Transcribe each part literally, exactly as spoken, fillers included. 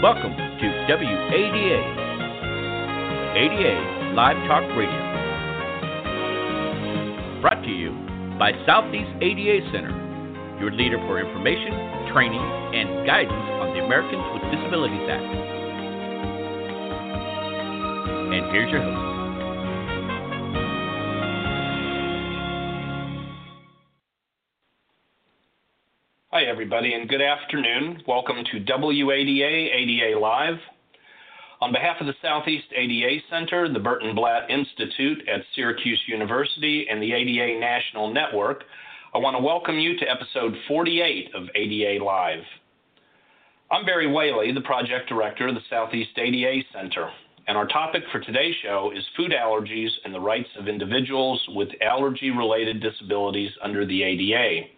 Welcome to W A D A, A D A Live Talk Radio. Brought to you by Southeast A D A Center, your leader for information, training, and guidance on the Americans with Disabilities Act. And here's your host. Hi, everybody, and good afternoon. Welcome to W A D A, A D A Live. On behalf of the Southeast A D A Center, the Burton Blatt Institute at Syracuse University, and the A D A National Network, I want to welcome you to episode forty-eight of A D A Live. I'm Barry Whaley, the project director of the Southeast A D A Center, and our topic for today's show is food allergies and the rights of individuals with allergy-related disabilities under the A D A.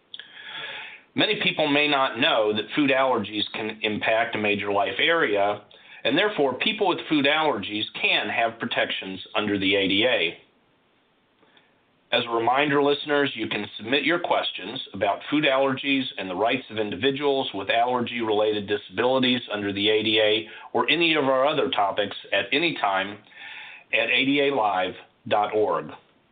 Many people may not know that food allergies can impact a major life area, and therefore people with food allergies can have protections under the A D A. As a reminder, listeners, you can submit your questions about food allergies and the rights of individuals with allergy-related disabilities under the A D A or any of our other topics at any time at A D A live dot org.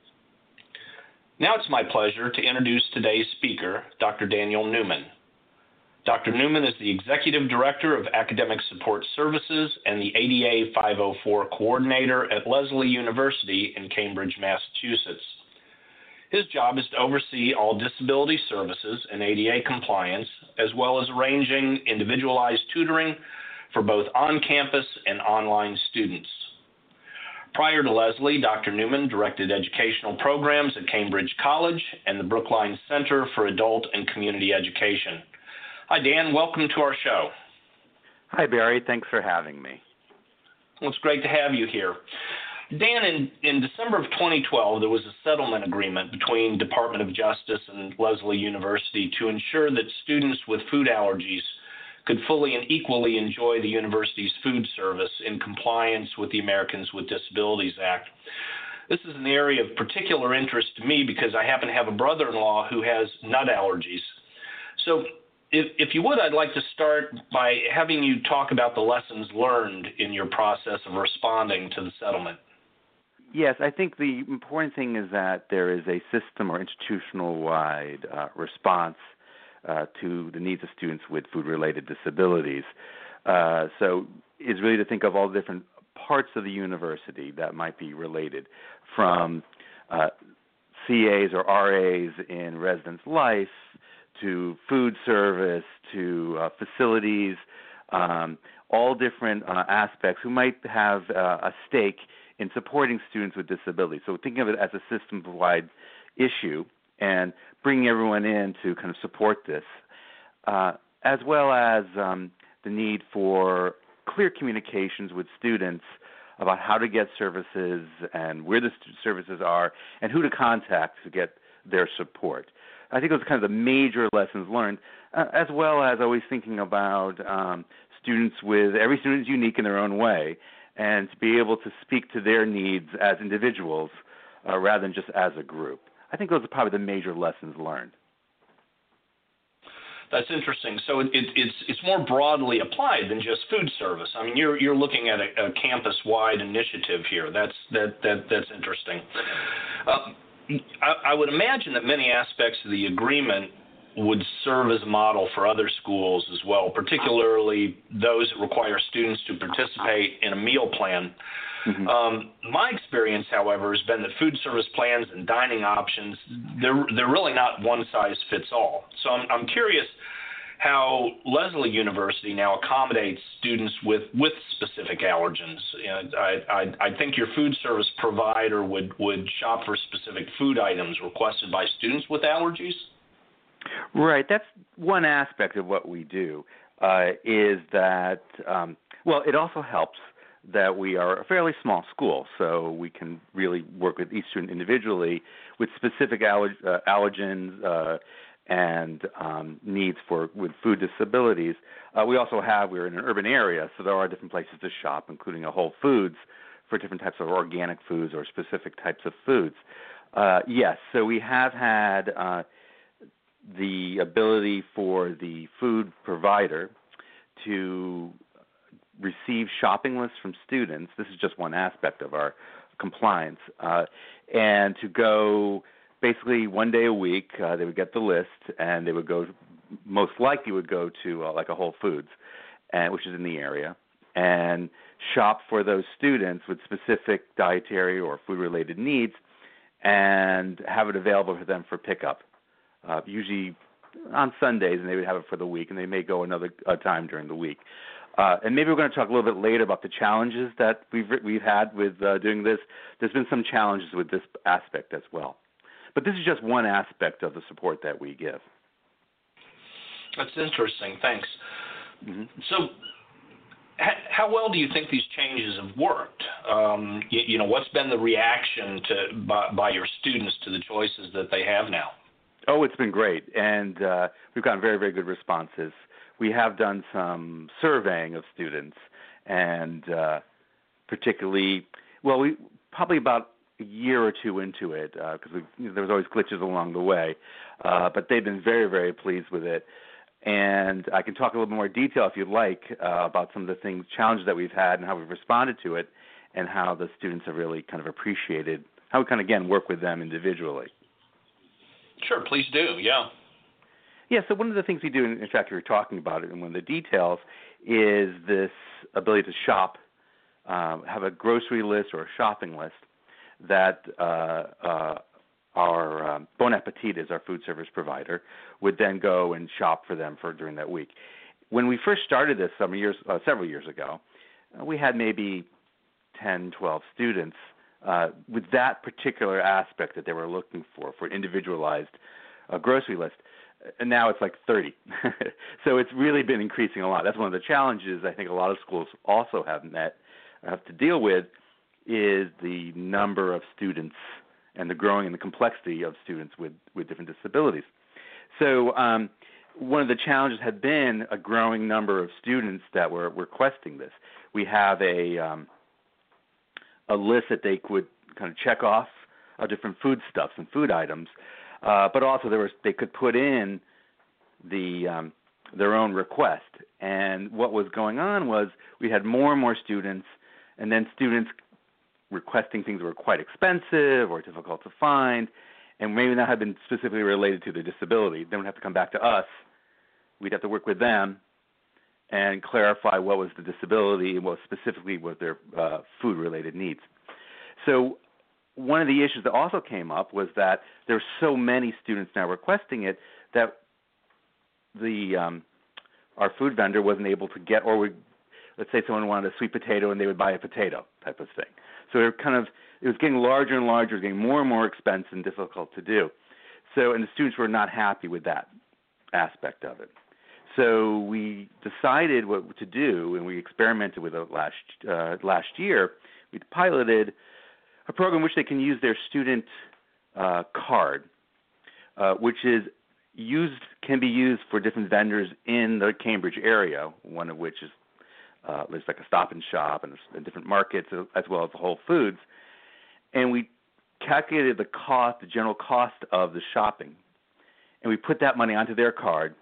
Now it's my pleasure to introduce today's speaker, Doctor Daniel Newman. Doctor Newman is the Executive Director of Academic Support Services and the A D A five oh four Coordinator at Lesley University in Cambridge, Massachusetts. His job is to oversee all disability services and A D A compliance, as well as arranging individualized tutoring for both on-campus and online students. Prior to Lesley, Doctor Newman directed educational programs at Cambridge College and the Brookline Center for Adult and Community Education. Hi, Dan. Welcome to our show. Hi, Barry. Thanks for having me. Well, it's great to have you here. Dan, in, in December of twenty twelve, there was a settlement agreement between Department of Justice and Lesley University to ensure that students with food allergies could fully and equally enjoy the university's food service in compliance with the Americans with Disabilities Act. This is an area of particular interest to me because I happen to have a brother-in-law who has nut allergies. So if, if you would, I'd like to start by having you talk about the lessons learned in your process of responding to the settlement. Yes, I think the important thing is that there is a system or institutional-wide uh, response Uh, to the needs of students with food-related disabilities. Uh, so it's really to think of all the different parts of the university that might be related, from uh, C As or R As in residence life to food service to uh, facilities, um, all different uh, aspects who might have uh, a stake in supporting students with disabilities. So thinking of it as a system-wide issue and bringing everyone in to kind of support this, uh, as well as um, the need for clear communications with students about how to get services and where the st- services are and who to contact to get their support. I think those are kind of the major lessons learned, uh, as well as always thinking about um, students with, every student is unique in their own way, and to be able to speak to their needs as individuals uh, rather than just as a group. I think those are probably the major lessons learned. That's interesting. So it, it, it's it's more broadly applied than just food service. I mean, you're you're looking at a, a campus-wide initiative here. That's that that that's interesting. Uh, I, I would imagine that many aspects of the agreement would serve as a model for other schools as well, particularly those that require students to participate in a meal plan. Mm-hmm. Um, my experience, however, has been that food service plans and dining options, they're, they're really not one size fits all. So I'm, I'm curious how Lesley University now accommodates students with, with specific allergens. You know, I, I, I think your food service provider would, would shop for specific food items requested by students with allergies? Right. That's one aspect of what we do, uh, is that, um, well, it also helps that we are a fairly small school, so we can really work with each student individually with specific aller- uh, allergens uh, and um, needs for with food disabilities. Uh, we also have, we're in an urban area, so there are different places to shop, including a Whole Foods for different types of organic foods or specific types of foods. Uh, yes, so we have had uh, the ability for the food provider to receive shopping lists from students. This is just one aspect of our compliance, uh, and to go basically one day a week. Uh, they would get the list, and they would go, most likely would go to uh, like a Whole Foods, and, which is in the area, and shop for those students with specific dietary or food-related needs, and have it available for them for pickup, uh, usually on Sundays, and they would have it for the week, and they may go another uh, time during the week. Uh, and maybe we're going to talk a little bit later about the challenges that we've we've had with uh, doing this. There's been some challenges with this aspect as well. But this is just one aspect of the support that we give. That's interesting. Thanks. Mm-hmm. So h- how well do you think these changes have worked? Um, you, you know, what's been the reaction to by, by your students to the choices that they have now? Oh, it's been great, and uh, we've gotten very, very good responses. We have done some surveying of students, and uh, particularly, well, we probably about a year or two into it, because uh, you know, there was always glitches along the way, uh, but they've been very, very pleased with it. And I can talk a little bit more detail if you'd like uh, about some of the things, challenges that we've had and how we've responded to it, and how the students have really kind of appreciated how we kind of, again, work with them individually. Sure, please do, yeah. Yeah, so one of the things we do, in fact, we were talking about it, and one of the details is this ability to shop, uh, have a grocery list or a shopping list that uh, uh, our um, Bon Appetit, is our food service provider, would then go and shop for them for during that week. When we first started this some years, uh, several years ago, uh, we had maybe ten, twelve students uh, with that particular aspect that they were looking for, for individualized uh, grocery list. And now it's like thirty. So it's really been increasing a lot. That's one of the challenges I think a lot of schools also have met, have to deal with, is the number of students and the growing and the complexity of students with, with different disabilities. So um, one of the challenges had been a growing number of students that were requesting this. We have a um, a list that they could kind of check off of different foodstuffs and food items. Uh, but also there was, they could put in the um, their own request. And what was going on was we had more and more students, and then students requesting things that were quite expensive or difficult to find, and maybe not had been specifically related to their disability. They would have to come back to us. We'd have to work with them and clarify what was the disability and what specifically was their uh, food-related needs. So one of the issues that also came up was that there were so many students now requesting it that the um, our food vendor wasn't able to get, or would, let's say someone wanted a sweet potato and they would buy a potato type of thing. So it kind of it was getting larger and larger, getting more and more expensive and difficult to do. So and the students were not happy with that aspect of it. So we decided what to do, and we experimented with it last uh, last year. We piloted a program in which they can use their student uh, card, uh, which is used can be used for different vendors in the Cambridge area. One of which is uh, there's like a Stop and Shop and, and different markets, as well as the Whole Foods. And we calculated the cost, the general cost of the shopping, and we put that money onto their card.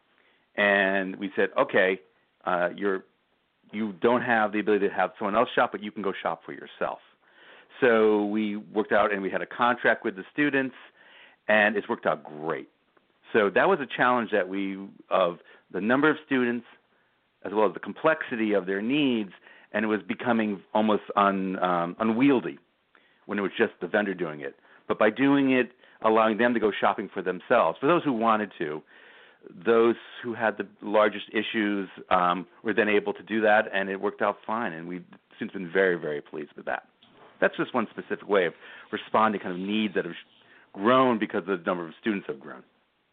And we said, okay, uh, you're you don't have the ability to have someone else shop, but you can go shop for yourself. So we worked out, and we had a contract with the students, and it's worked out great. So that was a challenge that we, of the number of students, as well as the complexity of their needs, and it was becoming almost un, um, unwieldy when it was just the vendor doing it. But by doing it, allowing them to go shopping for themselves, for those who wanted to, those who had the largest issues um, were then able to do that, and it worked out fine, and we've since been very, very pleased with that. That's just one specific way of responding to kind of needs that have grown because the number of students have grown.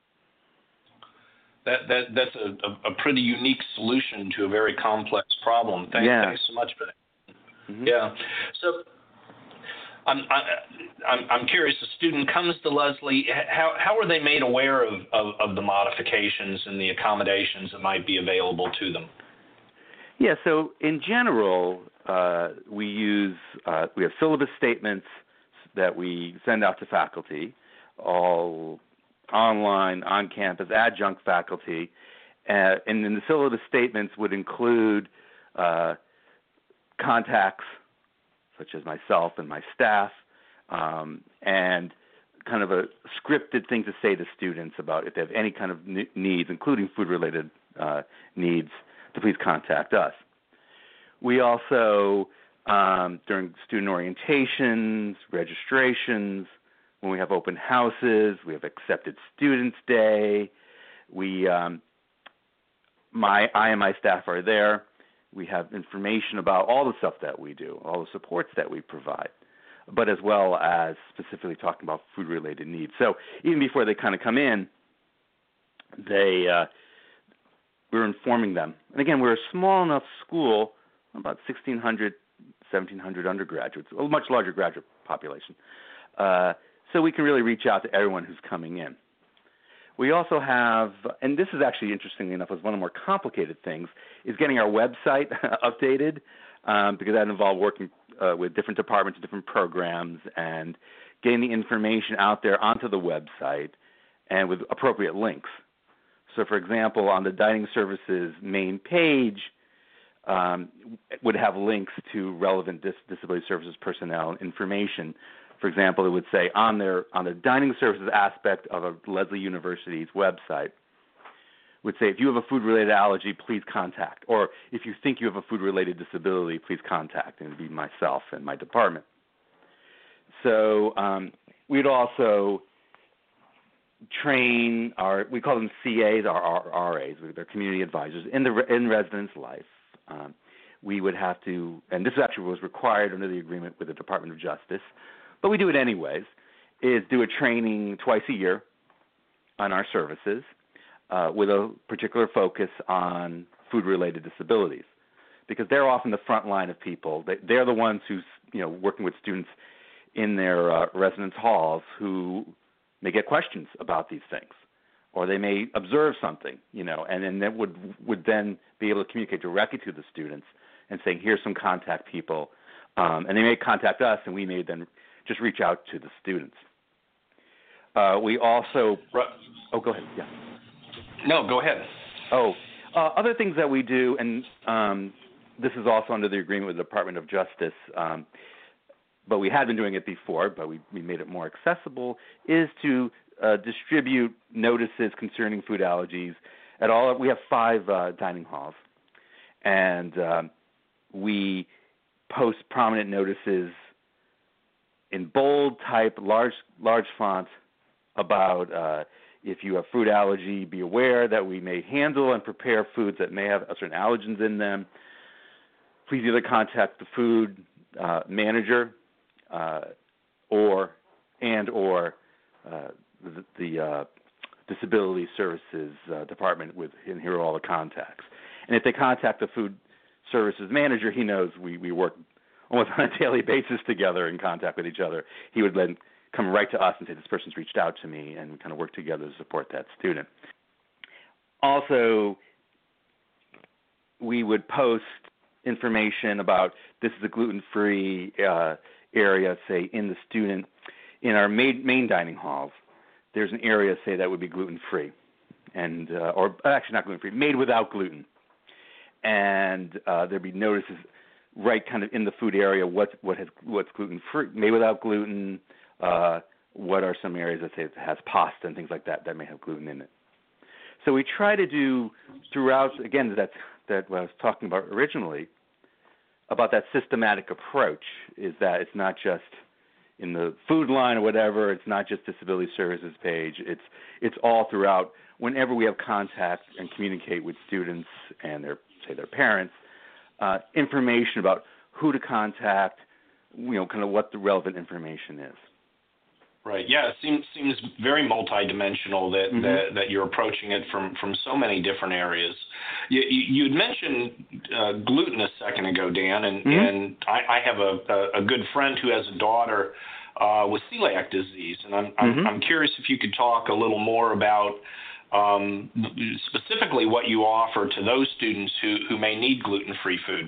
That, that that's a, a pretty unique solution to a very complex problem. Thank, yeah. Thanks so much for that. Mm-hmm. Yeah. So I'm, I'm I'm curious. A student comes to Leslie. How how are they made aware of, of, of the modifications and the accommodations that might be available to them? Yeah. So in general, uh, we use uh, we have syllabus statements that we send out to faculty, all online, on campus, adjunct faculty, uh, and then the syllabus statements would include uh, contacts, such as myself and my staff, um, and kind of a scripted thing to say to students about if they have any kind of needs, including food-related uh, needs, to please contact us. We also, um, during student orientations, registrations, when we have open houses, we have Accepted Students Day. We, um, my, I and my staff are there. We have information about all the stuff that we do, all the supports that we provide, but as well as specifically talking about food-related needs. So even before they kind of come in, they uh, we're informing them. And again, we're a small enough school, about sixteen hundred, seventeen hundred undergraduates, a much larger graduate population. Uh, so we can really reach out to everyone who's coming in. We also have, and this is actually interestingly enough, was one of the more complicated things, is getting our website updated, um, because that involved working uh, with different departments, different programs, and getting the information out there onto the website and with appropriate links. So, for example, on the Dining Services main page, um, would have links to relevant dis- disability services personnel information. For example, it would say on their on the dining services aspect of a Lesley University's website, would say if you have a food-related allergy, please contact. Or if you think you have a food-related disability, please contact. And it would be myself and my department. So um, we'd also train our, we call them C As, our, our R As, they're community advisors, in the in residence life. Um, we would have to, and this actually was required under the agreement with the Department of Justice, but we do it anyways, is do a training twice a year on our services uh, with a particular focus on food-related disabilities, because they're often the front line of people. They, they're the ones who's, you know, working with students in their uh, residence halls who may get questions about these things, or they may observe something, you know, and then that would would then be able to communicate directly to the students and saying, here's some contact people, um, and they may contact us, and we may then just reach out to the students. Uh, we also, oh, go ahead, yeah. No, go ahead. Oh, uh, other things that we do, and um, this is also under the agreement with the Department of Justice, um, but we had been doing it before, but we, we made it more accessible, is to uh, distribute notices concerning food allergies at all. We have five uh, dining halls, and um, we post prominent notices in bold type, large large font about uh, if you have food allergy, be aware that we may handle and prepare foods that may have certain allergens in them. Please either contact the food uh, manager uh, or and or uh, the, the uh, disability services uh, department with, and here are all the contacts. And if they contact the food services manager, he knows we, we work almost on a daily basis together in contact with each other. He would then come right to us and say, this person's reached out to me, and we kind of work together to support that student. Also, we would post information about this is a gluten-free uh, area, say, in the student. In our main, main dining halls, there's an area, say, that would be gluten-free, and uh, or actually not gluten-free, made without gluten. And uh, there'd be notices right kind of in the food area what what has what's gluten-free, made without gluten, uh, what are some areas that say it has pasta and things like that that may have gluten in it. So we try to do throughout, again, that's that what I was talking about originally, about that systematic approach, is that it's not just in the food line or whatever, it's not just disability services page, it's it's all throughout. Whenever we have contact and communicate with students and their, say, their parents, uh, information about who to contact, you know, kind of what the relevant information is. Right. Yeah, it seems seems very multidimensional that, mm-hmm. that that you're approaching it from, from so many different areas. You you had mentioned uh, gluten a second ago, Dan, and, mm-hmm. and I, I have a, a good friend who has a daughter uh, with celiac disease, and I'm, mm-hmm. I'm I'm curious if you could talk a little more about um, specifically what you offer to those students who, who may need gluten-free food.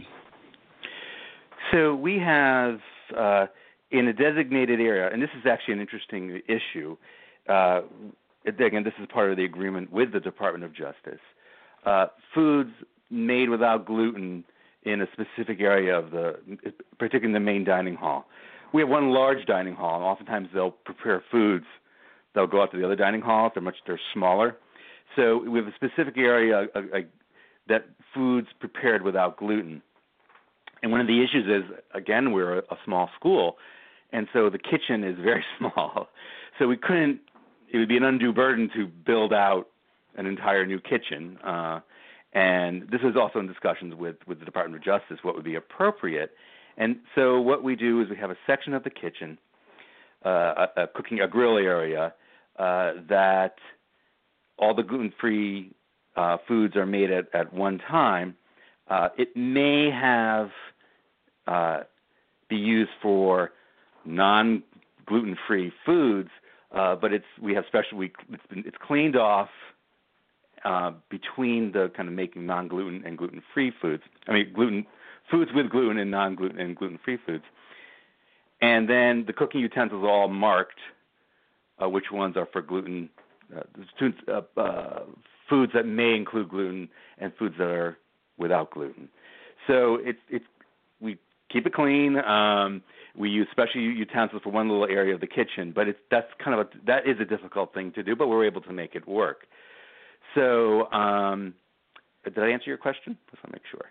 So we have. Uh, In a designated area, and this is actually an interesting issue, uh, again, this is part of the agreement with the Department of Justice, uh, foods made without gluten in a specific area of the, particularly in the main dining hall. We have one large dining hall, and oftentimes they'll prepare foods. They'll go out to the other dining halls. They're much they're smaller. So we have a specific area uh, uh, that foods prepared without gluten. And one of the issues is, again, we're a, a small school, and so the kitchen is very small. So we couldn't, it would be an undue burden to build out an entire new kitchen. Uh, and this was also in discussions with, with the Department of Justice, what would be appropriate. And so what we do is we have a section of the kitchen, uh, a, a cooking, a grill area, uh, that all the gluten-free uh, foods are made at, at one time. Uh, it may have uh, be used for non-gluten-free foods, uh, but it's we have special. We it's, been, it's cleaned off uh, between the kind of making non-gluten and gluten-free foods. I mean, gluten foods with gluten and non-gluten and gluten-free foods. And then the cooking utensils are all marked, uh, which ones are for gluten. Uh, students, uh, uh, foods that may include gluten and foods that are without gluten. So it's it's we keep it clean. Um, we use special utensils for one little area of the kitchen, but it's that's kind of a, that is a difficult thing to do, but we're able to make it work. So um, did I answer your question? Just want to make sure.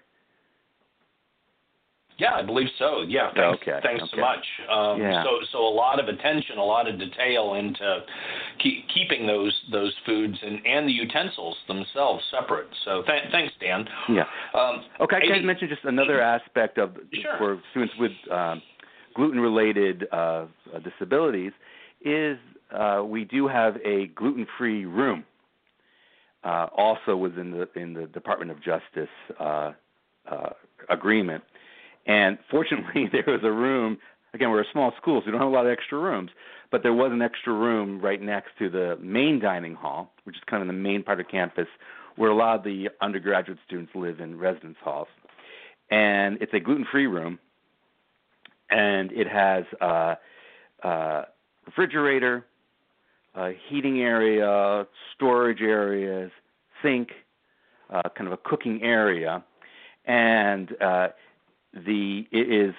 Yeah, I believe so. Yeah, thanks, okay. thanks okay. so much. Um, yeah. So, so a lot of attention, a lot of detail into keep, keeping those those foods and, and the utensils themselves separate. So, th- thanks, Dan. Yeah. Um, okay. I eighty can mention just another aspect of sure. for students with um, gluten-related uh, disabilities is uh, we do have a gluten-free room. Uh, also within the in the Department of Justice uh, uh, agreement. And fortunately, there was a room. Again, we're a small school, so we don't have a lot of extra rooms. But there was an extra room right next to the main dining hall, which is kind of the main part of campus, where a lot of the undergraduate students live in residence halls. And it's a gluten-free room, and it has a, a refrigerator, a heating area, storage areas, sink, uh, kind of a cooking area, and uh, The it is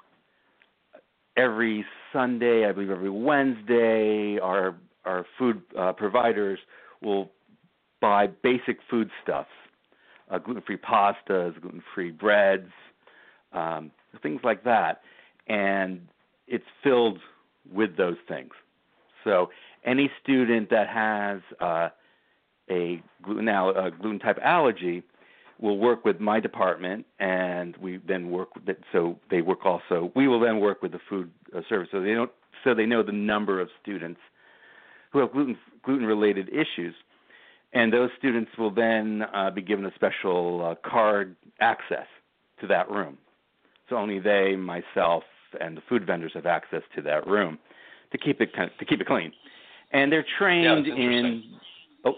every Sunday, I believe every Wednesday, our our food uh, providers will buy basic foodstuffs, uh, gluten-free pastas, gluten-free breads, um, things like that, and it's filled with those things. So any student that has uh, a gluten a gluten type allergy will work with my department, and we then work with it. So they work also. We will then work with the food uh, service, so they don't. So they know the number of students who have gluten gluten related issues, and those students will then uh, be given a special uh, card access to that room. So only they, myself, and the food vendors have access to that room to keep it kind of, to keep it clean, and they're trained yeah, in. Oh.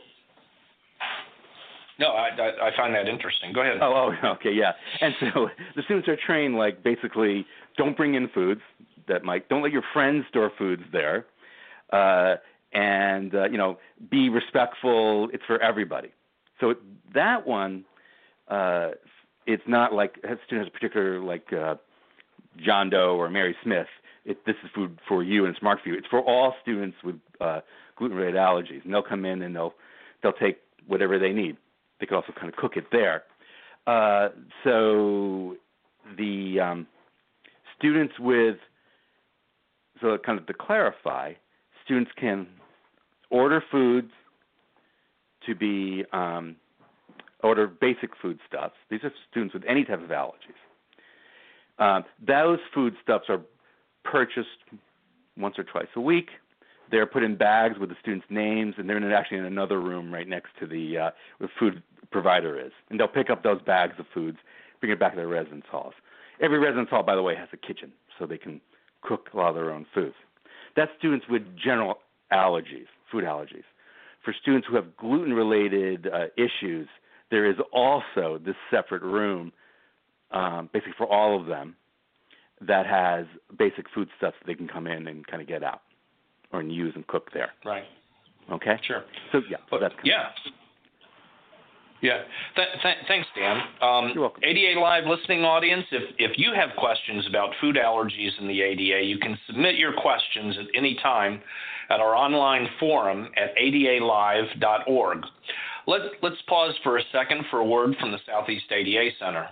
No, I, I, I find that interesting. Go ahead. Oh, oh, okay, yeah. And so the students are trained, like, basically, don't bring in foods that might, don't let your friends store foods there, uh, and, uh, you know, be respectful. It's for everybody. So that one, uh, it's not like a student has a particular, like, uh, John Doe or Mary Smith. It, this is food for you, and it's marked for you. It's for all students with uh, gluten-related allergies, and they'll come in and they'll they'll take whatever they need. They could also kind of cook it there. Uh, so the um, students with, so kind of to clarify, students can order foods to be, um, order basic foodstuffs. These are students with any type of allergies. Uh, those foodstuffs are purchased once or twice a week. They're put in bags with the students' names, and they're in, actually in another room right next to the uh, where the food provider is. And they'll pick up those bags of foods, bring it back to their residence halls. Every residence hall, by the way, has a kitchen, so they can cook a lot of their own foods. That's students with general allergies, food allergies. For students who have gluten-related uh, issues, there is also this separate room, um, basically for all of them, that has basic foodstuffs that they can come in and kind of get out or use and cook there. Right. Okay? Sure. So, yeah, but, that's kind yeah. of Yeah. Th- th- thanks, Dan. Um, You're welcome. A D A Live listening audience, if, if you have questions about food allergies in the A D A, you can submit your questions at any time at our online forum at A D A live dot org. Let's, let's pause for a second for a word from the Southeast A D A Center.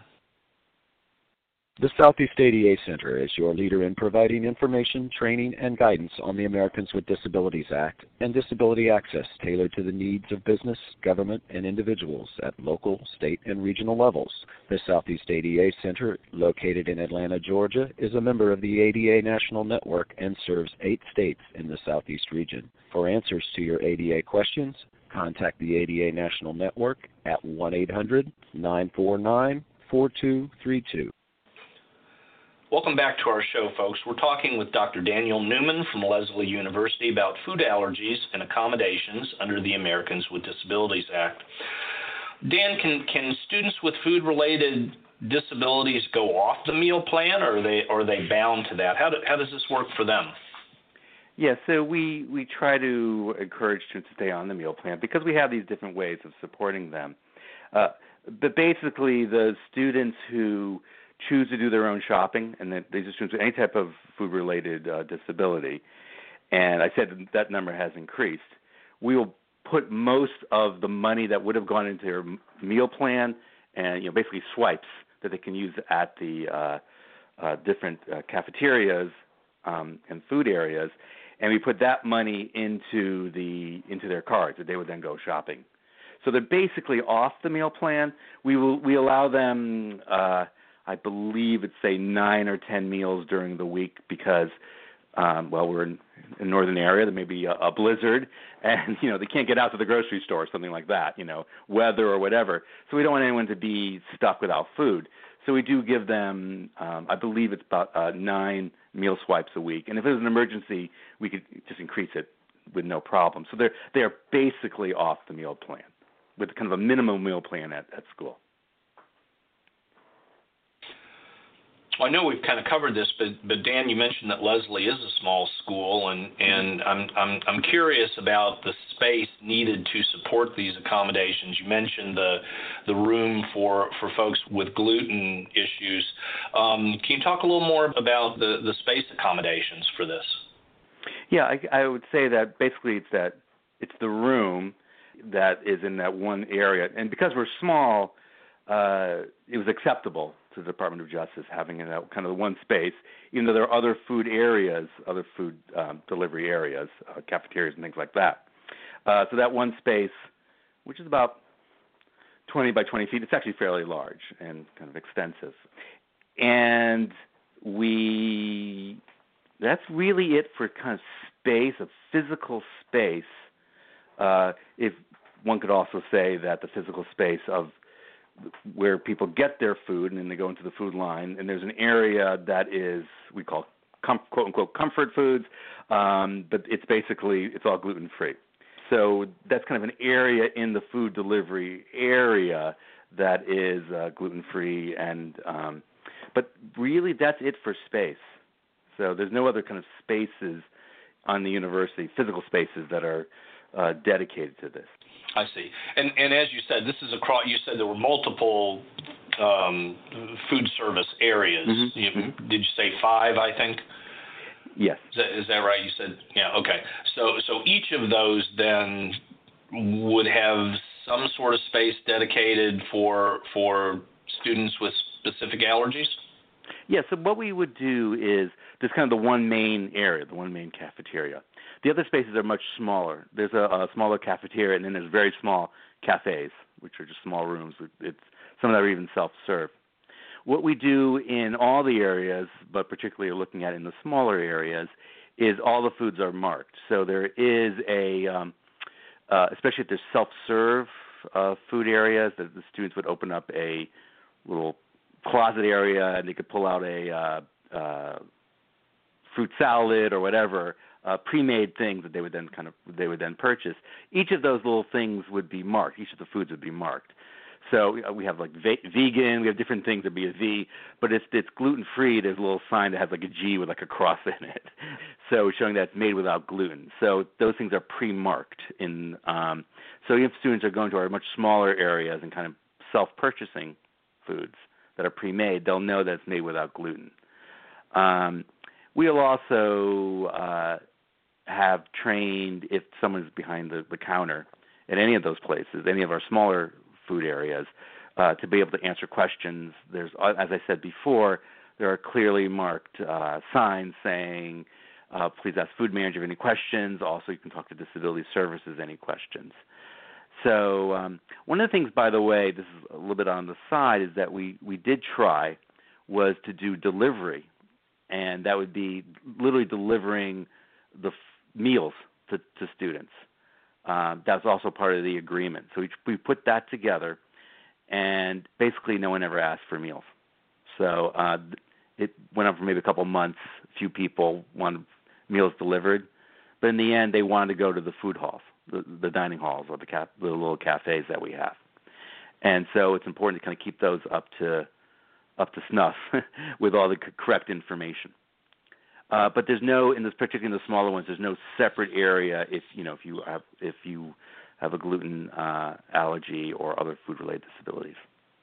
The Southeast A D A Center is your leader in providing information, training, and guidance on the Americans with Disabilities Act and disability access tailored to the needs of business, government, and individuals at local, state, and regional levels. The Southeast A D A Center, located in Atlanta, Georgia, is a member of the A D A National Network and serves eight states in the Southeast region. For answers to your A D A questions, contact the A D A National Network at one eight hundred, nine four nine, four two three two. Welcome back to our show, folks. We're talking with Doctor Daniel Newman from Lesley University about food allergies and accommodations under the Americans with Disabilities Act. Dan, can, can students with food-related disabilities go off the meal plan, or are they, or are they bound to that? How, do, how does this work for them? Yeah, so we, we try to encourage students to stay on the meal plan because we have these different ways of supporting them. Uh, but basically, the students who choose to do their own shopping, and that these are students with any type of food-related uh, disability, and I said that number has increased, we will put most of the money that would have gone into their meal plan and, you know, basically swipes that they can use at the uh, uh, different uh, cafeterias um, and food areas, and we put that money into the into their cards that they would then go shopping. So they're basically off the meal plan. We will we allow them, uh, I believe it's say nine or ten meals during the week because, um, well, we're in a northern area. There may be a, a blizzard, and you know they can't get out to the grocery store, or something like that. You know, weather or whatever. So we don't want anyone to be stuck without food. So we do give them, um, I believe it's about uh, nine meal swipes a week. And if it was an emergency, we could just increase it with no problem. So they're they're basically off the meal plan with kind of a minimum meal plan at, at school. Well, I know we've kind of covered this, but, but Dan, you mentioned that Lesley is a small school, and, and I'm, I'm I'm curious about the space needed to support these accommodations. You mentioned the the room for, for folks with gluten issues. Um, can you talk a little more about the, the space accommodations for this? Yeah, I, I would say that basically it's that it's the room that is in that one area, and because we're small, uh, it was acceptable to the Department of Justice having in that kind of one space, even though there are other food areas, other food um, delivery areas, uh, cafeterias and things like that. Uh, so that one space, which is about twenty by twenty feet, it's actually fairly large and kind of extensive. And we, that's really it for kind of space, a physical space. Uh, if one could also say that the physical space of where people get their food and then they go into the food line, and there's an area that is we call com- quote unquote comfort foods, um, but it's basically it's all gluten free. So that's kind of an area in the food delivery area that is uh, gluten free, and um, but really that's it for space. So there's no other kind of spaces on the university, physical spaces that are uh, dedicated to this. I see. And and as you said, this is across. You said there were multiple um, food service areas. Mm-hmm. You, mm-hmm. Did you say five? I think. Yes. Is that, is that right? You said, yeah. Okay. So so each of those then would have some sort of space dedicated for for students with specific allergies. Yeah, so what we would do is there's kind of the one main area, the one main cafeteria. The other spaces are much smaller. There's a, a smaller cafeteria, and then there's very small cafes, which are just small rooms. It's, some of them are even self-serve. What we do in all the areas, but particularly looking at in the smaller areas, is all the foods are marked. So there is a, um, uh, especially if there's self-serve uh, food areas, that the students would open up a little closet area, and they could pull out a uh, uh, fruit salad or whatever, uh, pre-made things that they would then kind of they would then purchase. Each of those little things would be marked. Each of the foods would be marked. So we have like ve- vegan, we have different things that be a V, but if it's gluten-free, there's a little sign that has like a G with like a cross in it. So showing that it's made without gluten. So those things are pre-marked. In, um, so if students are going to our much smaller areas and kind of self-purchasing foods that are pre-made, they'll know that it's made without gluten. Um, we'll also uh, have trained, if someone's behind the, the counter at any of those places, any of our smaller food areas, uh, to be able to answer questions. There's, as I said before, there are clearly marked uh, signs saying, uh, please ask food manager if any questions. Also, you can talk to disability services any questions. So um, one of the things, by the way, this is a little bit on the side, is that we, we did try was to do delivery, and that would be literally delivering the f- meals to, to students. Uh, that's also part of the agreement. So we, we put that together, and basically no one ever asked for meals. So uh, it went on for maybe a couple months. A few people wanted meals delivered, but in the end they wanted to go to the food halls, the, the dining halls, or the, ca- the little cafes that we have. And so it's important to kind of keep those up to up to snuff with all the c- correct information. Uh, but there's no, in this, particularly in the smaller ones, there's no separate area if you know if you have if you have a gluten uh, allergy or other food-related disabilities.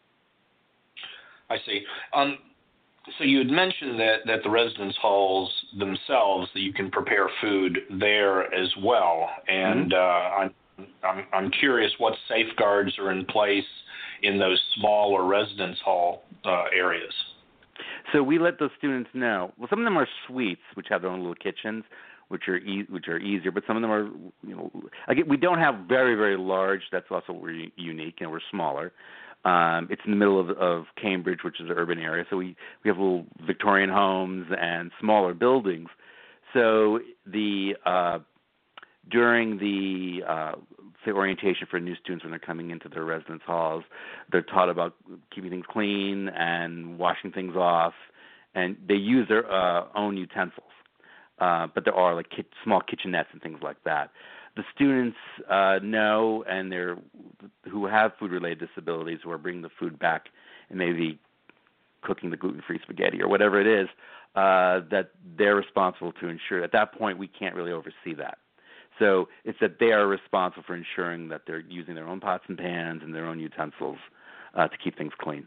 I see. Um, so you had mentioned that, that the residence halls themselves, that you can prepare food there as well, and mm-hmm. uh, I'm, I'm I'm curious what safeguards are in place in those smaller residence hall uh, areas. So we let those students know. Well, some of them are suites, which have their own little kitchens, which are e- which are easier. But some of them are, you know, again, we don't have very very large. That's also we're unique, and we're smaller. Um, it's in the middle of, of Cambridge, which is an urban area. So we, we have little Victorian homes and smaller buildings. So the uh, during the uh, say orientation for new students when they're coming into their residence halls, they're taught about keeping things clean and washing things off, and they use their uh, own utensils. Uh, but there are like ki- small kitchenettes and things like that. The students uh, know, and they're who have food-related disabilities, who are bringing the food back and maybe cooking the gluten-free spaghetti or whatever it is, uh, that they're responsible to ensure. At that point, we can't really oversee that. So it's that they are responsible for ensuring that they're using their own pots and pans and their own utensils uh, to keep things clean.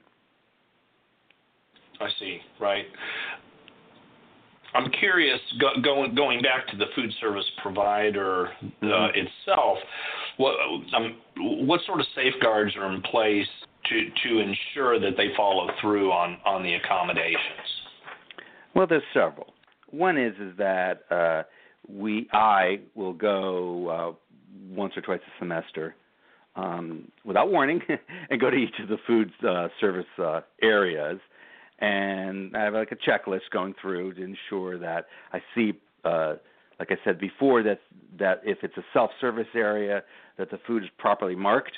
I see, right. I'm curious, go, going going back to the food service provider uh, mm-hmm. itself, what um, what sort of safeguards are in place to to ensure that they follow through on, on the accommodations? Well, there's several. One is is that uh, we I will go uh, once or twice a semester um, without warning and go to each of the food uh, service uh, areas. And I have like a checklist going through to ensure that I see, uh, like I said before, that that if it's a self-service area, that the food is properly marked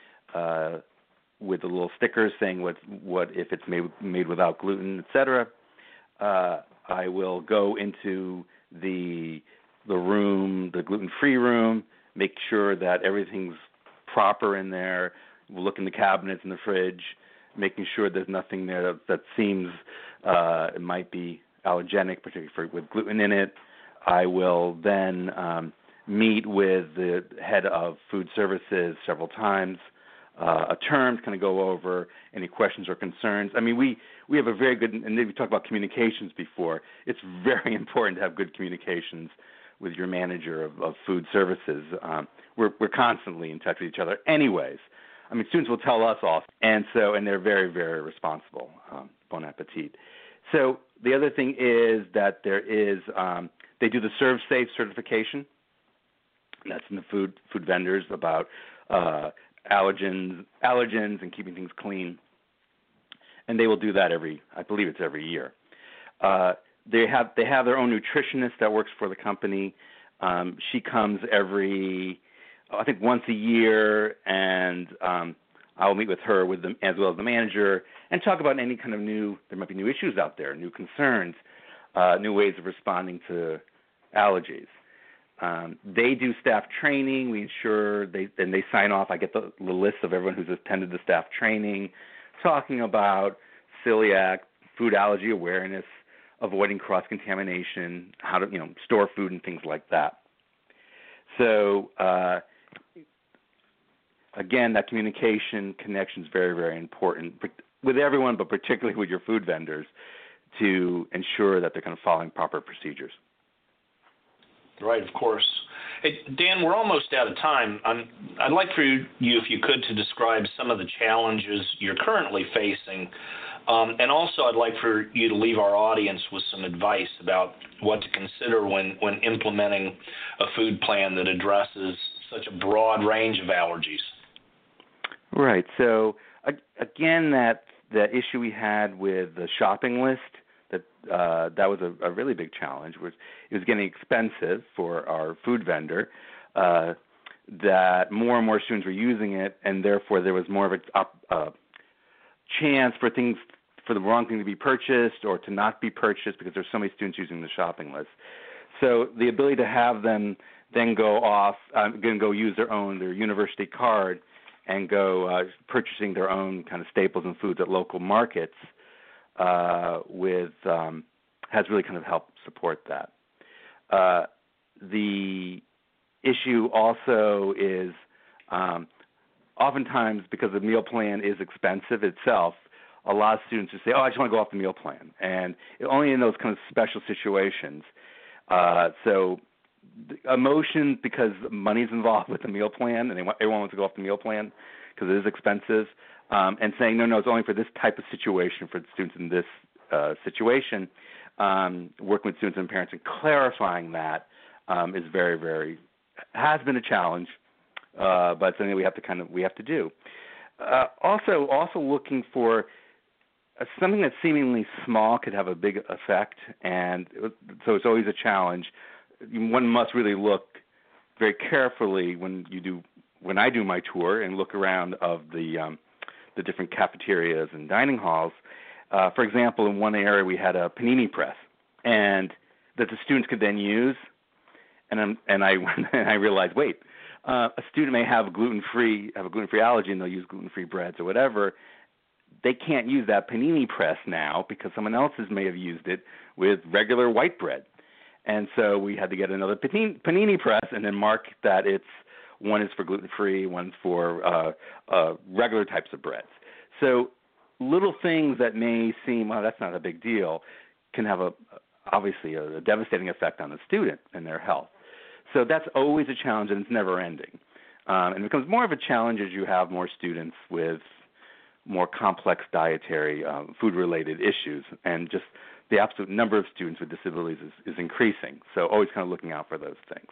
uh, with the little stickers saying what what if it's made made without gluten, et cetera. Uh, I will go into the the room, the gluten-free room, make sure that everything's proper in there. We'll look in the cabinets in the fridge, making sure there's nothing there that, that seems uh, it might be allergenic, particularly for, with gluten in it. I will then um, meet with the head of food services several times, uh, a term to kind of go over any questions or concerns. I mean, we, we have a very good, and we talked about communications before. It's very important to have good communications with your manager of, of food services. Um, we're, we're constantly in touch with each other anyways. I mean, students will tell us off, and so and they're very, very responsible. Um, bon appetit. So the other thing is that there is um, they do the ServSafe certification. That's in the food food vendors about uh, allergens, allergens, and keeping things clean. And they will do that every, I believe it's every year. Uh, they have they have their own nutritionist that works for the company. Um, she comes every. I think once a year, and um, I'll meet with her with them as well as the manager and talk about any kind of new, there might be new issues out there, new concerns, uh, new ways of responding to allergies. Um, they do staff training. We ensure they and they sign off. I get the, the list of everyone who's attended the staff training, talking about celiac, food allergy awareness, avoiding cross-contamination, how to you know store food and things like that. So uh, again, that communication connection is very, very important with everyone, but particularly with your food vendors, to ensure that they're kind of following proper procedures. Right, of course. Hey, Dan, we're almost out of time. I'm, I'd like for you, if you could, to describe some of the challenges you're currently facing. Um, and also, I'd like for you to leave our audience with some advice about what to consider when, when implementing a food plan that addresses such a broad range of allergies. Right. So, again, that, that issue we had with the shopping list, that uh, that was a, a really big challenge. Was it was getting expensive for our food vendor. Uh, that more and more students were using it, and therefore there was more of a uh, chance for things for the wrong thing to be purchased or to not be purchased because there's so many students using the shopping list. So the ability to have them then go off, um, going go use their own their university card and go uh, purchasing their own kind of staples and foods at local markets. Uh, with um, has really kind of helped support that. Uh, the issue also is um, oftentimes because the meal plan is expensive itself, a lot of students just say, oh, I just want to go off the meal plan, and only in those kind of special situations. Uh, so emotions, because money's involved with the meal plan, and they want, everyone wants to go off the meal plan because it is expensive. Um, and saying, no, no, it's only for this type of situation, for the students in this uh, situation, um, working with students and parents and clarifying that um, is very, very, has been a challenge, uh, but something that we have to kind of, we have to do. Uh, also, also looking for uh, something that's seemingly small could have a big effect, and so it's always a challenge. One must really look very carefully when you do, when I do my tour and look around of the, um, the different cafeterias and dining halls. Uh, for example, in one area we had a panini press, and that the students could then use. And I'm, and I and I realized, wait, uh, a student may have gluten-free have a gluten-free allergy, and they'll use gluten-free breads or whatever. They can't use that panini press now because someone else may have used it with regular white bread, and so we had to get another panini, panini press and then mark that it's. One is for gluten-free, one's for uh, uh, regular types of breads. So little things that may seem, oh, that's not a big deal, can have a obviously a, a devastating effect on the student and their health. So that's always a challenge, and it's never ending. Um, and it becomes more of a challenge as you have more students with more complex dietary, um, food-related issues, and just the absolute number of students with disabilities is, is increasing. So always kind of looking out for those things.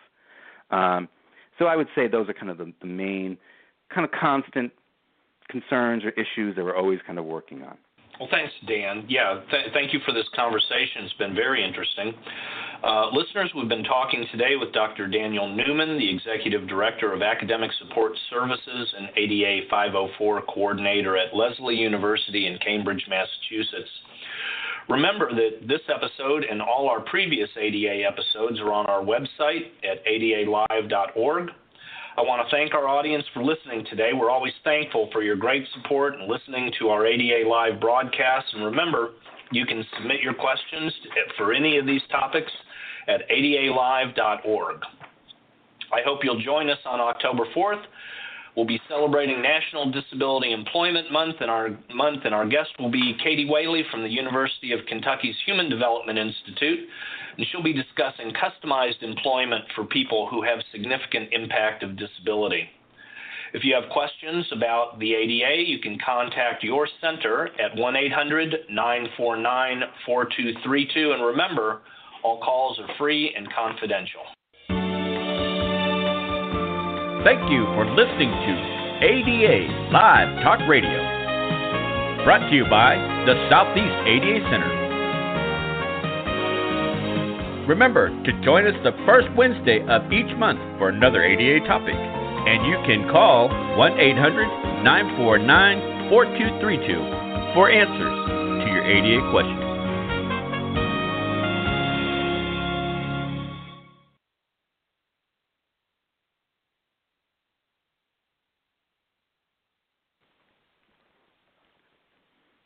Um, So I would say those are kind of the, the main kind of constant concerns or issues that we're always kind of working on. Well, thanks, Dan. Yeah, th- thank you for this conversation. It's been very interesting. Uh, listeners, we've been talking today with Doctor Daniel Newman, the Executive Director of Academic Support Services and A D A five oh four Coordinator at Lesley University in Cambridge, Massachusetts. Remember that this episode and all our previous A D A episodes are on our website at A D A live dot org. I want to thank our audience for listening today. We're always thankful for your great support and listening to our A D A Live broadcasts. And remember, you can submit your questions for any of these topics at A D A live dot org. I hope you'll join us on October fourth. We'll be celebrating National Disability Employment Month, and our month, and our guest will be Katie Whaley from the University of Kentucky's Human Development Institute, and she'll be discussing customized employment for people who have significant impact of disability. If you have questions about the A D A, you can contact your center at one eight hundred nine four nine four two three two, and remember, all calls are free and confidential. Thank you for listening to A D A Live Talk Radio, brought to you by the Southeast A D A Center. Remember to join us the first Wednesday of each month for another A D A topic, and you can call one eight hundred nine four nine four two three two for answers to your A D A questions.